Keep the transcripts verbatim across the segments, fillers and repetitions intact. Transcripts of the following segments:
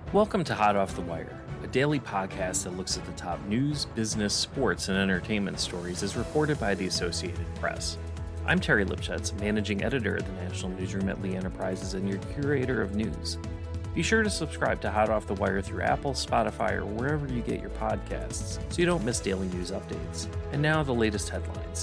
Welcome to Hot Off the Wire, a daily podcast that looks at the top news, business, sports, and entertainment stories as reported by the Associated Press. I'm Terry Lipschutz, managing editor at the National Newsroom at Lee Enterprises and your curator of news. Be sure to subscribe to Hot Off the Wire through Apple, Spotify, or wherever you get your podcasts so you don't miss daily news updates. And now the latest headlines.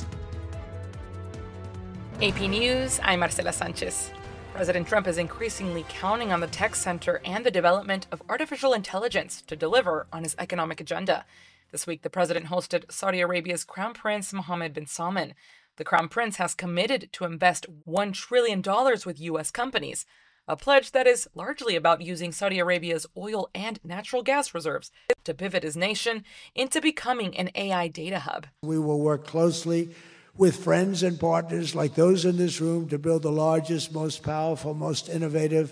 A P News, I'm Marcela Sanchez. President Trump is increasingly counting on the tech sector and the development of artificial intelligence to deliver on his economic agenda. This week, the president hosted Saudi Arabia's Crown Prince Mohammed bin Salman. The Crown Prince has committed to invest one trillion dollars with U S companies, a pledge that is largely about using Saudi Arabia's oil and natural gas reserves to pivot his nation into becoming an A I data hub. We will work closely with friends and partners like those in this room to build the largest, most powerful, most innovative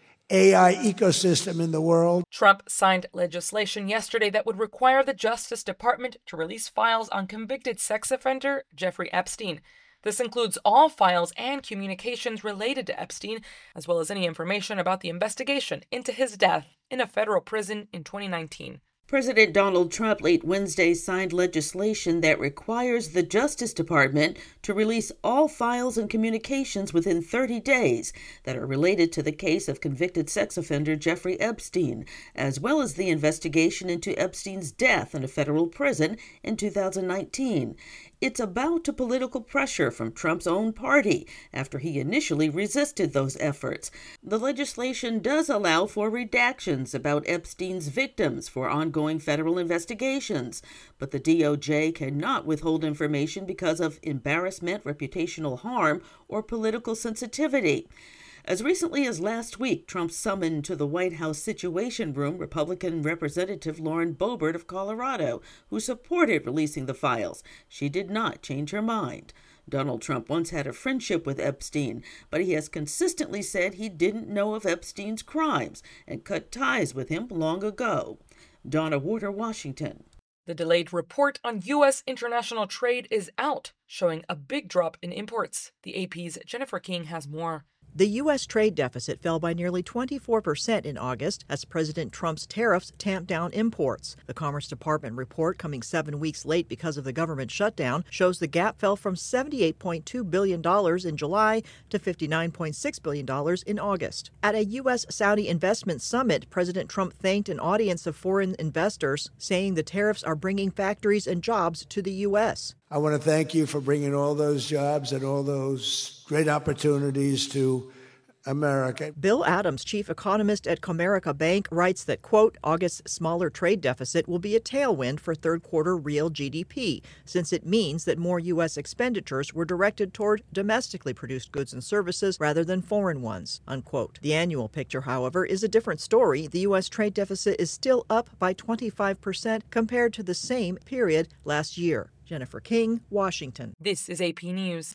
A I ecosystem in the world. Trump signed legislation yesterday that would require the Justice Department to release files on convicted sex offender Jeffrey Epstein. This includes all files and communications related to Epstein, as well as any information about the investigation into his death in a federal prison in twenty nineteen. President Donald Trump late Wednesday signed legislation that requires the Justice Department to release all files and communications within thirty days that are related to the case of convicted sex offender Jeffrey Epstein, as well as the investigation into Epstein's death in a federal prison in two thousand nineteen. It's a bow to political pressure from Trump's own party after he initially resisted those efforts. The legislation does allow for redactions about Epstein's victims for ongoing federal investigations, but the D O J cannot withhold information because of embarrassment, reputational harm, or political sensitivity. As recently as last week, Trump summoned to the White House Situation Room Republican Representative Lauren Boebert of Colorado, who supported releasing the files. She did not change her mind. Donald Trump once had a friendship with Epstein, but he has consistently said he didn't know of Epstein's crimes and cut ties with him long ago. Donna Warder, Washington. The delayed report on U S international trade is out, showing a big drop in imports. The A P's Jennifer King has more. The U S trade deficit fell by nearly twenty-four percent in August as President Trump's tariffs tamped down imports. The Commerce Department report, coming seven weeks late because of the government shutdown, shows the gap fell from seventy-eight point two billion dollars in July to fifty-nine point six billion dollars in August. At a U S-Saudi investment summit, President Trump thanked an audience of foreign investors, saying the tariffs are bringing factories and jobs to the U S. I want to thank you for bringing all those jobs and all those great opportunities to America. Bill Adams, chief economist at Comerica Bank, writes that, quote, August's smaller trade deficit will be a tailwind for third quarter real G D P, since it means that more U S expenditures were directed toward domestically produced goods and services rather than foreign ones, unquote. The annual picture, however, is a different story. The U S trade deficit is still up by twenty-five percent compared to the same period last year. Jennifer King, Washington. This is A P News.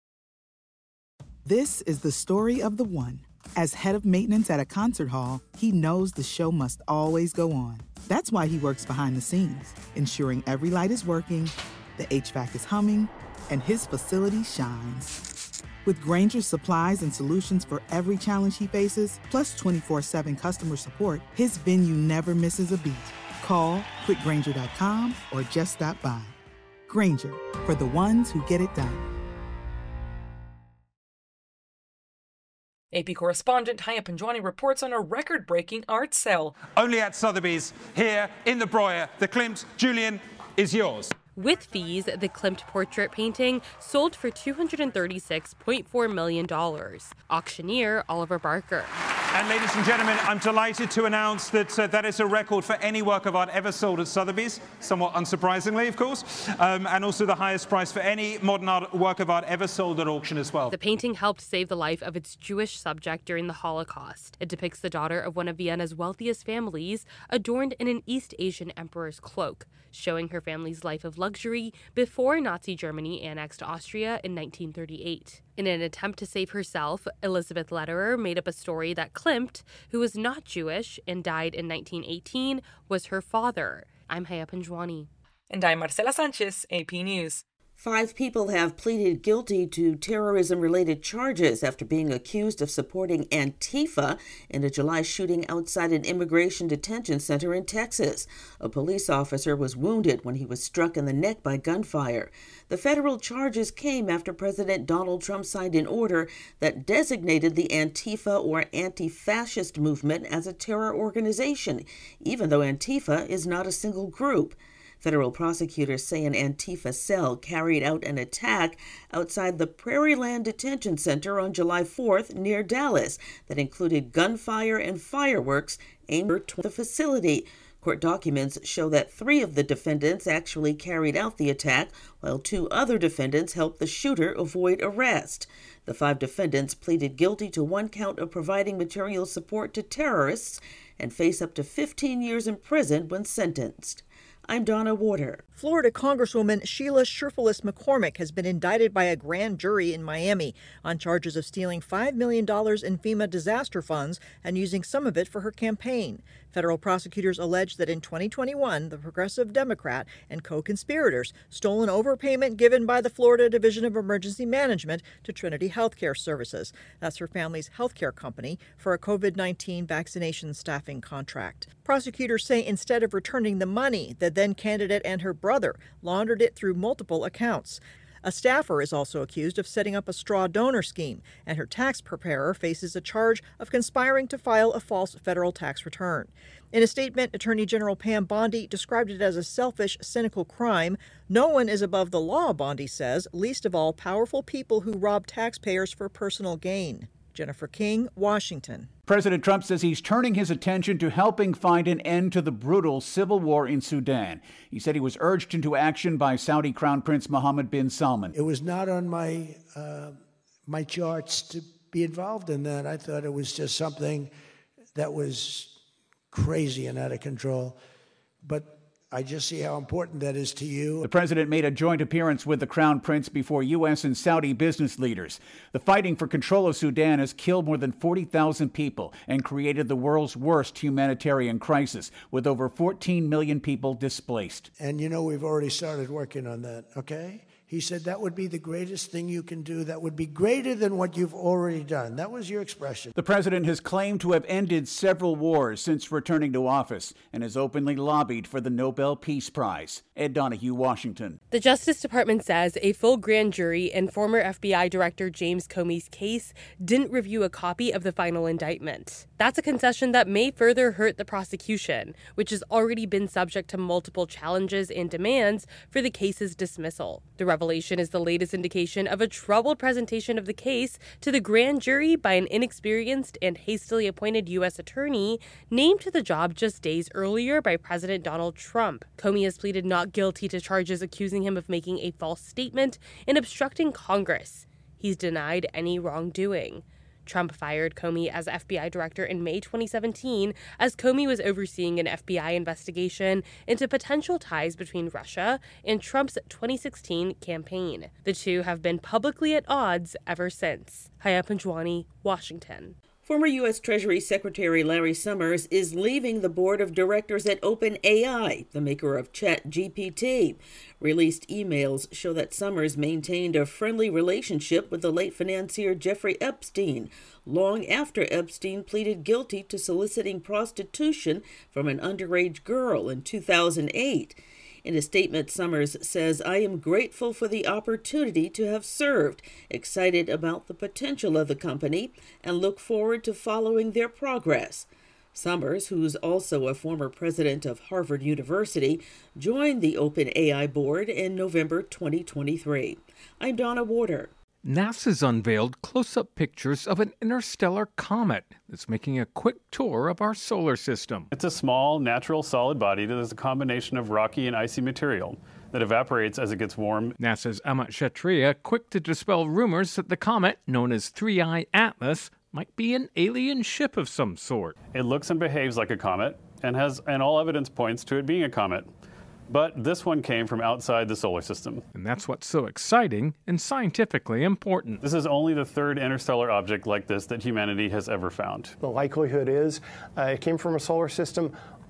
This is the story of the one. As head of maintenance at a concert hall, he knows the show must always go on. That's why he works behind the scenes, ensuring every light is working, the H V A C is humming, and his facility shines. With Grainger's supplies and solutions for every challenge he faces, plus twenty-four seven customer support, his venue never misses a beat. Call quick grainger dot com or just stop by. Grainger, for the ones who get it done. A P correspondent Haya Panjwani reports on a record-breaking art sale. Only at Sotheby's, here in the Breuer, the Klimt. Julian, is yours. With fees, the Klimt portrait painting sold for two hundred thirty-six point four million dollars. Auctioneer Oliver Barker. And ladies and gentlemen, I'm delighted to announce that uh, that is a record for any work of art ever sold at Sotheby's, somewhat unsurprisingly, of course, um, and also the highest price for any modern art work of art ever sold at auction as well. The painting helped save the life of its Jewish subject during the Holocaust. It depicts the daughter of one of Vienna's wealthiest families, adorned in an East Asian emperor's cloak, showing her family's life of luxury before Nazi Germany annexed Austria in nineteen thirty-eight. In an attempt to save herself, Elizabeth Lederer made up a story that Klimt, who was not Jewish and died in nineteen eighteen, was her father. I'm Haya Panjwani. And I'm Marcela Sanchez, A P News. Five people have pleaded guilty to terrorism-related charges after being accused of supporting Antifa in a July shooting outside an immigration detention center in Texas. A police officer was wounded when he was struck in the neck by gunfire. The federal charges came after President Donald Trump signed an order that designated the Antifa or anti-fascist movement as a terror organization, even though Antifa is not a single group. Federal prosecutors say an Antifa cell carried out an attack outside the Prairieland Detention Center on July fourth near Dallas that included gunfire and fireworks aimed at the facility. Court documents show that three of the defendants actually carried out the attack, while two other defendants helped the shooter avoid arrest. The five defendants pleaded guilty to one count of providing material support to terrorists and face up to fifteen years in prison when sentenced. I'm Donna Warder. Florida Congresswoman Sheila Sherfilis McCormick has been indicted by a grand jury in Miami on charges of stealing five million dollars in FEMA disaster funds and using some of it for her campaign. Federal prosecutors allege that in twenty twenty-one, the Progressive Democrat and co-conspirators stole an overpayment given by the Florida Division of Emergency Management to Trinity Healthcare Services. That's her family's healthcare company for a COVID nineteen vaccination staffing contract. Prosecutors say instead of returning the money, the then candidate and her brother laundered it through multiple accounts. A staffer is also accused of setting up a straw donor scheme, and her tax preparer faces a charge of conspiring to file a false federal tax return. In a statement, Attorney General Pam Bondi described it as a selfish, cynical crime. No one is above the law, Bondi says, least of all powerful people who rob taxpayers for personal gain. Jennifer King, Washington. President Trump says he's turning his attention to helping find an end to the brutal civil war in Sudan. He said he was urged into action by Saudi Crown Prince Mohammed bin Salman. It was not on my uh, my charts to be involved in that. I thought it was just something that was crazy and out of control. But I just see how important that is to you. The president made a joint appearance with the Crown Prince before U S and Saudi business leaders. The fighting for control of Sudan has killed more than forty thousand people and created the world's worst humanitarian crisis, with over fourteen million people displaced. And, you know, we've already started working on that, okay? He said that would be the greatest thing you can do. That would be greater than what you've already done. That was your expression. The president has claimed to have ended several wars since returning to office and has openly lobbied for the Nobel Peace Prize. Ed Donahue, Washington. The Justice Department says a full grand jury in former F B I Director James Comey's case didn't review a copy of the final indictment. That's a concession that may further hurt the prosecution, which has already been subject to multiple challenges and demands for the case's dismissal. The revelation is the latest indication of a troubled presentation of the case to the grand jury by an inexperienced and hastily appointed U S attorney named to the job just days earlier by President Donald Trump. Comey has pleaded not guilty to charges accusing him of making a false statement and obstructing Congress. He's denied any wrongdoing. Trump fired Comey as F B I director in May twenty seventeen as Comey was overseeing an F B I investigation into potential ties between Russia and Trump's twenty sixteen campaign. The two have been publicly at odds ever since. Haya Panjwani, Washington. Former U S. Treasury Secretary Larry Summers is leaving the board of directors at OpenAI, the maker of ChatGPT. Released emails show that Summers maintained a friendly relationship with the late financier Jeffrey Epstein, long after Epstein pleaded guilty to soliciting prostitution from an underage girl in two thousand eight. In a statement, Summers says, "I am grateful for the opportunity to have served, excited about the potential of the company, and look forward to following their progress." Summers, who's also a former president of Harvard University, joined the OpenAI board in November twenty twenty-three. I'm Donna Warder. NASA's unveiled close-up pictures of an interstellar comet that's making a quick tour of our solar system. It's a small, natural, solid body that is a combination of rocky and icy material that evaporates as it gets warm. NASA's Amit Kshatriya quick to dispel rumors that the comet, known as three I Atlas, might be an alien ship of some sort. It looks and behaves like a comet and has, and all evidence points to it being a comet. But this one came from outside the solar system. And that's what's so exciting and scientifically important. This is only the third interstellar object like this that humanity has ever found. The likelihood is uh, it came from a solar system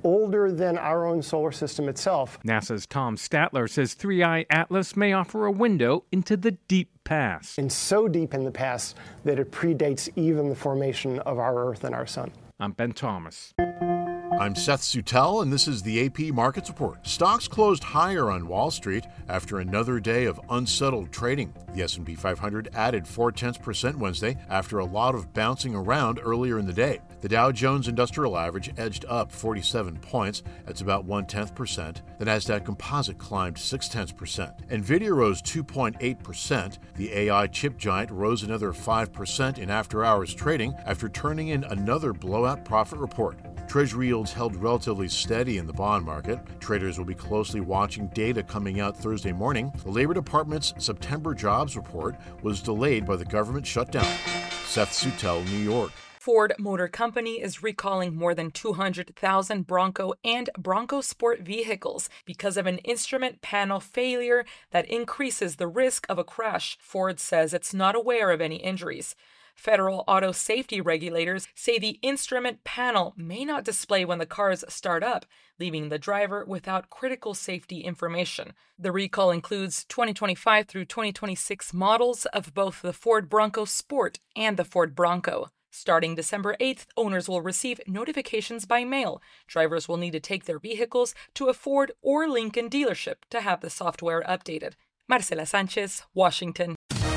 older than our own solar system itself. NASA's Tom Statler says three I Atlas may offer a window into the deep past. And so deep in the past that it predates even the formation of our Earth and our sun. I'm Ben Thomas. I'm Seth Sutel, and this is the A P Markets Report. Stocks closed higher on Wall Street after another day of unsettled trading. The S and P five hundred added four tenths percent Wednesday after a lot of bouncing around earlier in the day. The Dow Jones Industrial Average edged up forty-seven points. That's about one tenth percent. The Nasdaq Composite climbed six tenths percent. Nvidia rose two point eight percent. The A I chip giant rose another five percent in after-hours trading after turning in another blowout profit report. Treasury yields held relatively steady in the bond market. Traders will be closely watching data coming out Thursday morning. The Labor Department's September jobs report was delayed by the government shutdown. Seth Sutel, New York. Ford Motor Company is recalling more than two hundred thousand Bronco and Bronco Sport vehicles because of an instrument panel failure that increases the risk of a crash. Ford says it's not aware of any injuries. Federal auto safety regulators say the instrument panel may not display when the cars start up, leaving the driver without critical safety information. The recall includes twenty twenty-five through twenty twenty-six models of both the Ford Bronco Sport and the Ford Bronco. Starting December eighth, owners will receive notifications by mail. Drivers will need to take their vehicles to a Ford or Lincoln dealership to have the software updated. Marcela Sanchez, Washington.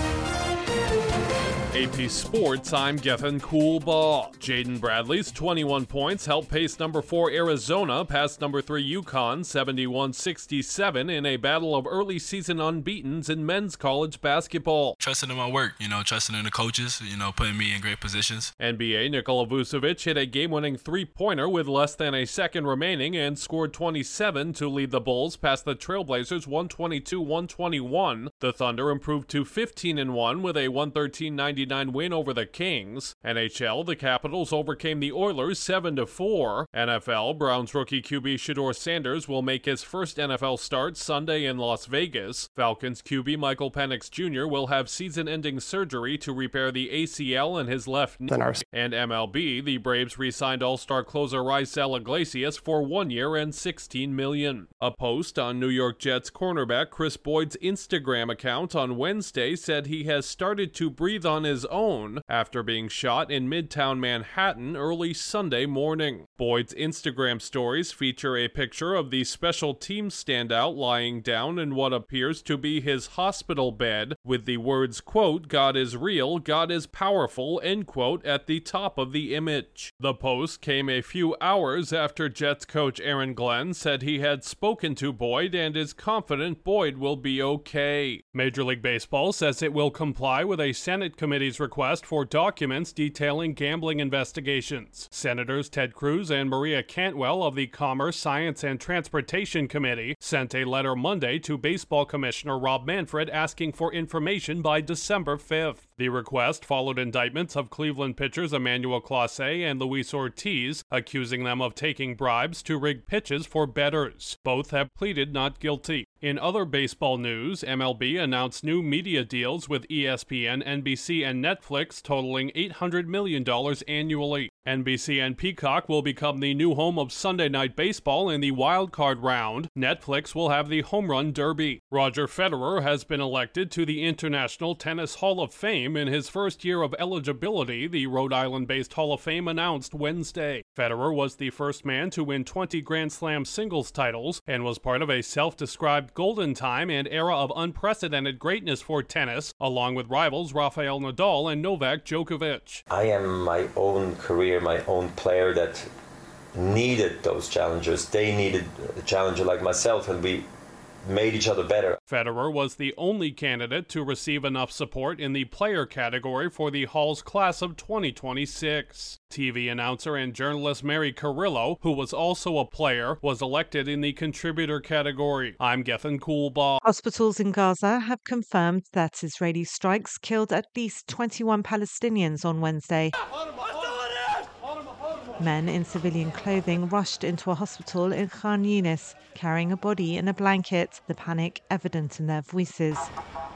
A P Sports, I'm Gethin Coolbaugh. Jaden Bradley's twenty-one points helped pace number four Arizona past number three UConn seventy-one sixty-seven in a battle of early season unbeatens in men's college basketball. Trusting in my work, you know, trusting in the coaches, you know, putting me in great positions. N B A Nikola Vucevic hit a game-winning three-pointer with less than a second remaining and scored twenty-seven to lead the Bulls past the Trailblazers one twenty-two one twenty-one. The Thunder improved to fifteen and one with a one thirteen ninety-nine win over the Kings. N H L, the Capitals overcame the Oilers seven to four. N F L, Browns rookie Q B Shedeur Sanders will make his first N F L start Sunday in Las Vegas. Falcons Q B Michael Penix Junior will have season-ending surgery to repair the A C L in his left knee. And M L B, the Braves re-signed All-Star closer Raisel Iglesias for one year and sixteen million dollars. A post on New York Jets cornerback Chris Boyd's Instagram account on Wednesday said he has started to breathe on his own after being shot in Midtown Manhattan early Sunday morning. Boyd's Instagram stories feature a picture of the special team standout lying down in what appears to be his hospital bed with the words, quote, "God is real, God is powerful," end quote, at the top of the image. The post came a few hours after Jets coach Aaron Glenn said he had spoken to Boyd and is confident Boyd will be okay. Major League Baseball says it will comply with a Senate committee request for documents detailing gambling investigations. Senators Ted Cruz and Maria Cantwell of the Commerce, Science, and Transportation Committee sent a letter Monday to Baseball Commissioner Rob Manfred asking for information by December fifth. The request followed indictments of Cleveland pitchers Emmanuel Clase and Luis Ortiz, accusing them of taking bribes to rig pitches for bettors. Both have pleaded not guilty. In other baseball news, M L B announced new media deals with E S P N, N B C, and Netflix totaling eight hundred million dollars annually. N B C and Peacock will become the new home of Sunday Night Baseball in the wild card round. Netflix will have the Home Run Derby. Roger Federer has been elected to the International Tennis Hall of Fame in his first year of eligibility, the Rhode Island-based Hall of Fame announced Wednesday. Federer was the first man to win twenty Grand Slam singles titles and was part of a self-described golden time and era of unprecedented greatness for tennis, along with rivals Rafael Nadal and Novak Djokovic. I am my own career, my own player that needed those challengers. They needed a challenger like myself, and we made each other better. Federer was the only candidate to receive enough support in the player category for the Hall's class of twenty twenty-six. T V announcer and journalist Mary Carrillo, who was also a player, was elected in the contributor category. I'm Gethin Coolbaugh. Hospitals in Gaza have confirmed that Israeli strikes killed at least twenty-one Palestinians on Wednesday. Men in civilian clothing rushed into a hospital in Khan Yunis, carrying a body in a blanket, the panic evident in their voices.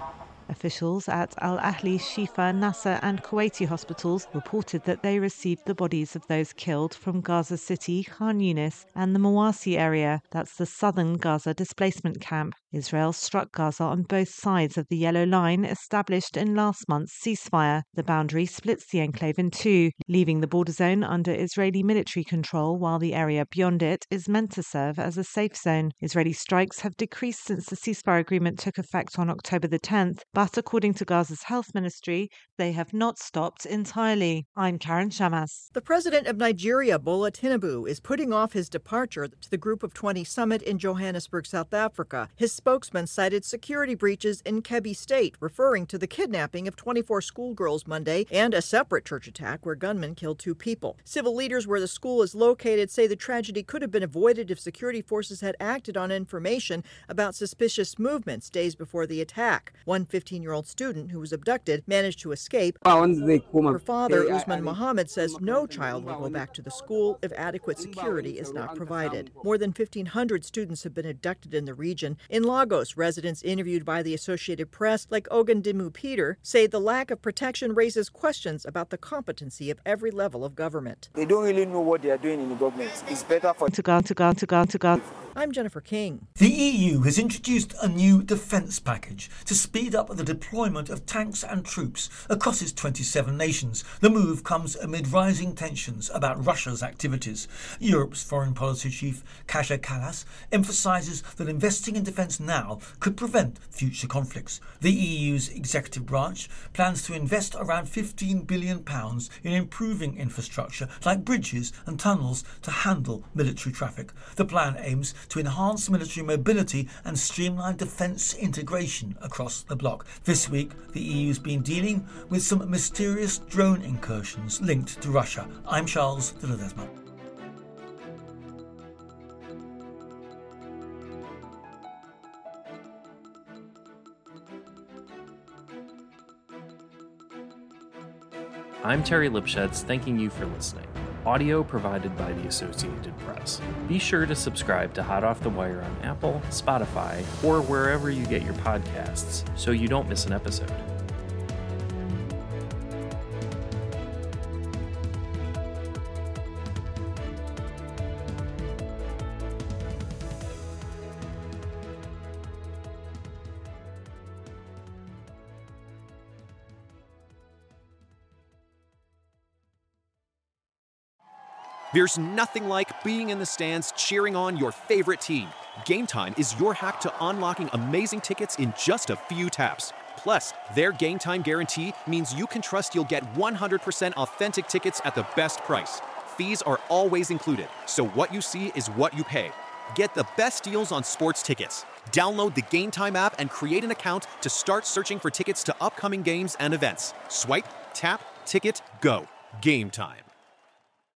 Officials at Al Ahli, Shifa, Nasser and Kuwaiti hospitals reported that they received the bodies of those killed from Gaza City, Khan Yunis and the Mawasi area. That's the southern Gaza displacement camp. Israel struck Gaza on both sides of the yellow line established in last month's ceasefire. The boundary splits the enclave in two, leaving the border zone under Israeli military control, while the area beyond it is meant to serve as a safe zone. Israeli strikes have decreased since the ceasefire agreement took effect on October the tenth, but according to Gaza's health ministry, they have not stopped entirely. I'm Karen Shamas. The president of Nigeria, Bola Tinubu, is putting off his departure to the Group of twenty summit in Johannesburg, South Africa. His spokesman cited security breaches in Kebbi State, referring to the kidnapping of twenty-four schoolgirls Monday and a separate church attack where gunmen killed two people. Civil leaders where the school is located say the tragedy could have been avoided if security forces had acted on information about suspicious movements days before the attack. One fifteen-year-old student who was abducted managed to escape. Her father, Usman Mohammed, says no child will go back to the school if adequate security is not provided. More than fifteen hundred students have been abducted in the region. In Lagos, residents interviewed by the Associated Press, like Ogundimu Peter, say the lack of protection raises questions about the competency of every level of government. They don't really know what they are doing in the government. It's better for... To go, to go, to go, to go. I'm Jennifer King. The E U has introduced a new defence package to speed up the deployment of tanks and troops across its twenty-seven nations. The move comes amid rising tensions about Russia's activities. Europe's foreign policy chief, Kaja Kallas, emphasises that investing in defence now could prevent future conflicts. The E U's executive branch plans to invest around fifteen billion pounds in improving infrastructure like bridges and tunnels to handle military traffic. The plan aims to enhance military mobility and streamline defence integration across the bloc. This week, the E U's been dealing with some mysterious drone incursions linked to Russia. I'm Charles de Ledesma. I'm Terry Lipschutz, thanking you for listening. Audio provided by the Associated Press. Be sure to subscribe to Hot Off the Wire on Apple, Spotify, or wherever you get your podcasts so you don't miss an episode. There's nothing like being in the stands cheering on your favorite team. Game Time is your hack to unlocking amazing tickets in just a few taps. Plus, their Game Time guarantee means you can trust you'll get one hundred percent authentic tickets at the best price. Fees are always included, so what you see is what you pay. Get the best deals on sports tickets. Download the Game Time app and create an account to start searching for tickets to upcoming games and events. Swipe, tap, ticket, go. Game Time.